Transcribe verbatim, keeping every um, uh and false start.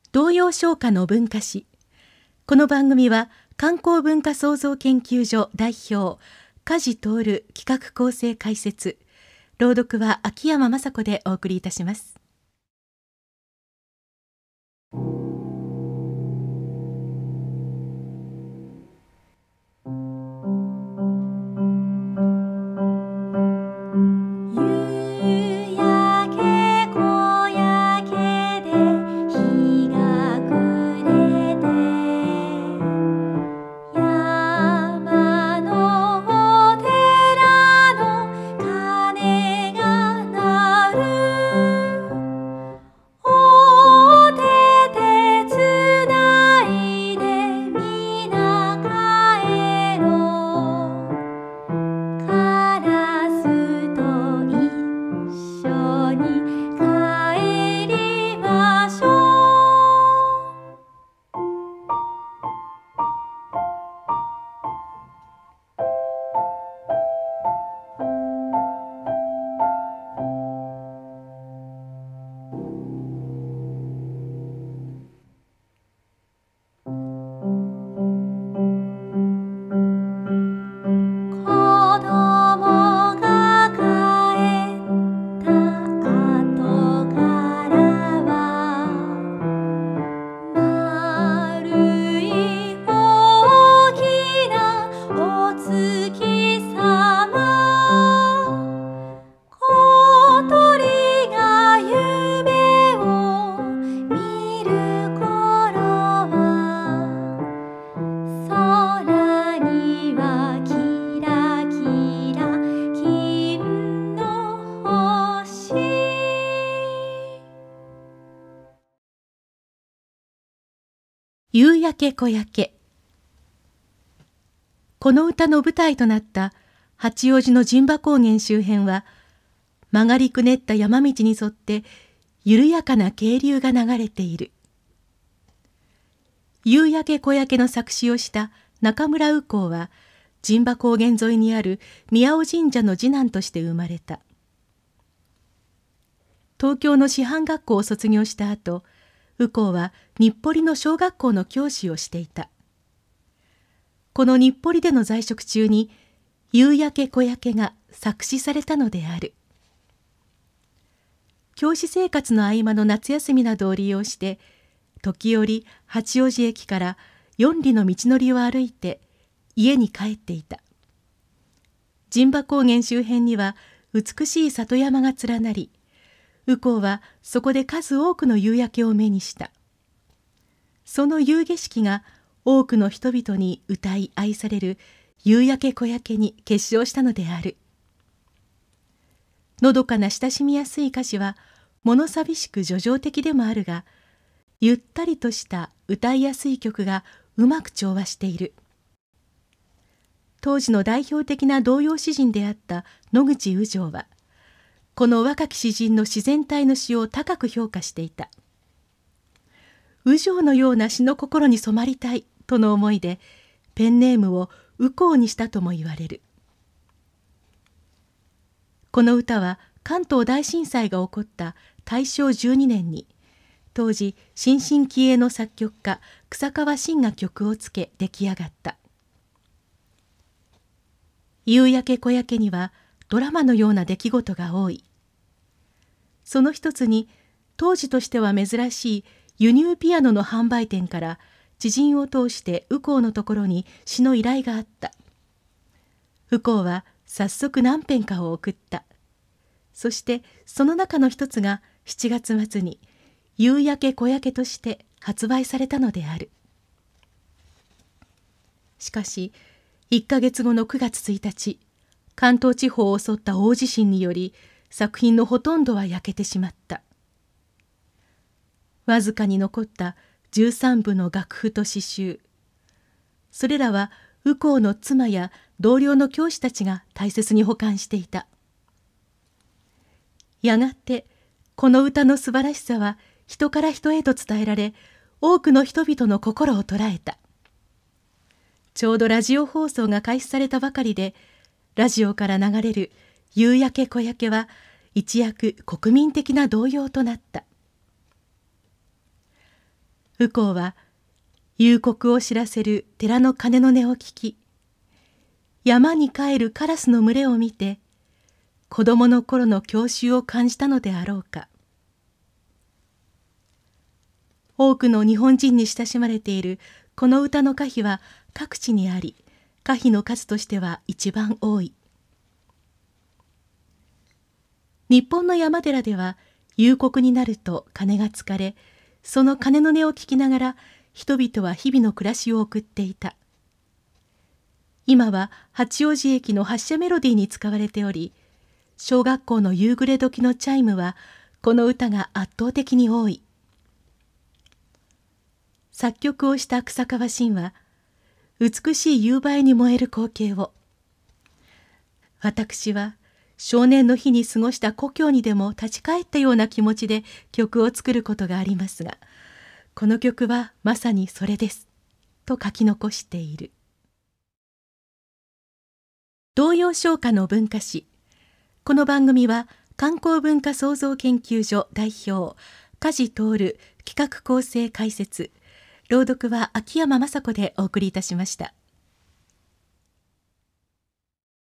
童謡唱歌の文化史。この番組は観光文化創造研究所代表梶徹企画構成解説、朗読は秋山雅子でお送りいたします。夕焼け小焼け。この歌の舞台となった八王子の陣馬高原周辺は、曲がりくねった山道に沿って緩やかな渓流が流れている。夕焼け小焼けの作詞をした中村右近は、陣馬高原沿いにある宮尾神社の次男として生まれた。東京の師範学校を卒業した後、右近は日暮里の小学校の教師をしていた。この日暮里での在職中に夕焼け小焼けが作詞されたのである。教師生活の合間の夏休みなどを利用して、時折八王子駅から四里の道のりを歩いて家に帰っていた。陣馬高原周辺には美しい里山が連なり、右近はそこで数多くの夕焼けを目にした。その夕景色が多くの人々に歌い愛される夕焼け小焼けに結晶したのである。のどかな親しみやすい歌詞は物寂しく叙情的でもあるが、ゆったりとした歌いやすい曲がうまく調和している。当時の代表的な童謡詩人であった野口雨情は、この若き詩人の自然体の詩を高く評価していた。雨情のような詩の心に染まりたいとの思いで、ペンネームを右近にしたとも言われる。この歌は関東大震災が起こった大正じゅうにねんに、当時新進気鋭の作曲家草川信が曲をつけ出来上がった。夕焼け小焼けにはドラマのような出来事が多い。その一つに、当時としては珍しい輸入ピアノの販売店から知人を通して右近のところに詩の依頼があった。右近は早速何編かを送った。そしてその中の一つがしちがつ末に夕焼け小焼けとして発売されたのである。しかしいっかげつごのくがつついたち、関東地方を襲った大地震により作品のほとんどは焼けてしまった。わずかに残ったじゅうさんぶの楽譜と詩集、それらは右近の妻や同僚の教師たちが大切に保管していた。やがてこの歌の素晴らしさは人から人へと伝えられ、多くの人々の心を捉えた。ちょうどラジオ放送が開始されたばかりで、ラジオから流れる夕焼け小焼けは一躍国民的な童謡となった。 右近は夕刻を知らせる寺の鐘の音を聞き、山に帰るカラスの群れを見て、子供の頃の郷愁を感じたのであろうか。多くの日本人に親しまれているこの歌の歌碑は各地にあり、歌碑の数としては一番多い。日本の山寺では夕刻になると鐘がつかれ、その鐘の音を聞きながら人々は日々の暮らしを送っていた。今は八王子駅の発車メロディーに使われており、小学校の夕暮れ時のチャイムはこの歌が圧倒的に多い。作曲をした草川信は、美しい夕映えに燃える光景を、私は少年の日に過ごした故郷にでも立ち返ったような気持ちで曲を作ることがありますが、この曲はまさにそれです、と書き残している。童謡唱歌の文化史。この番組は観光文化創造研究所代表梶徹、企画構成解説、朗読は秋山雅子でお送りいたしました。